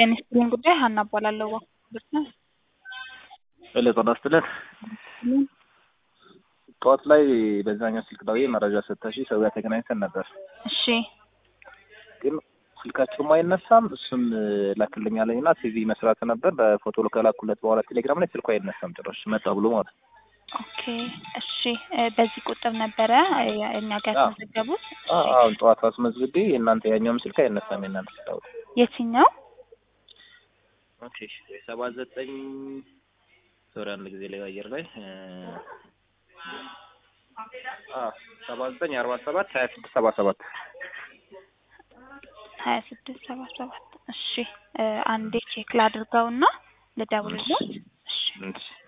የኔስቲን ጉዳይ ሀና እባላለሁ። ነው ለተዳስተለ ጠዋት ላይ በዛኛው ስልክ ደውዬ መረጃ ሰጥተሽ ሰው ጋር ተገናኝተን ነበር። እሺ ግን ስልካቸው አይነሳም። እሱም ላክልኝ አለኝና ቲቪ መስራት ነበር። በፎቶ ከላኩለት በኋላ ቴሌግራም ላይ ስልኩ አይነሳም ጭራሽ መጣ ብሎ ማለት። ኦኬ እሺ በዚህ ቁጥር ነበረ እኛ ጋር ተዘገቡት። አዎ ጠዋት አስመዝግቤ እናንተ ያኛውም ስልክ አይነሳም እናንተ ስታው የትኛው? ኦኬ 79 ሶሪ አንድ ጊዜ ላይ አየር ላይ 79 47 26 77 እሺ አንዴ ቼክ ላድርገውና ልደውልልዎት። እሺ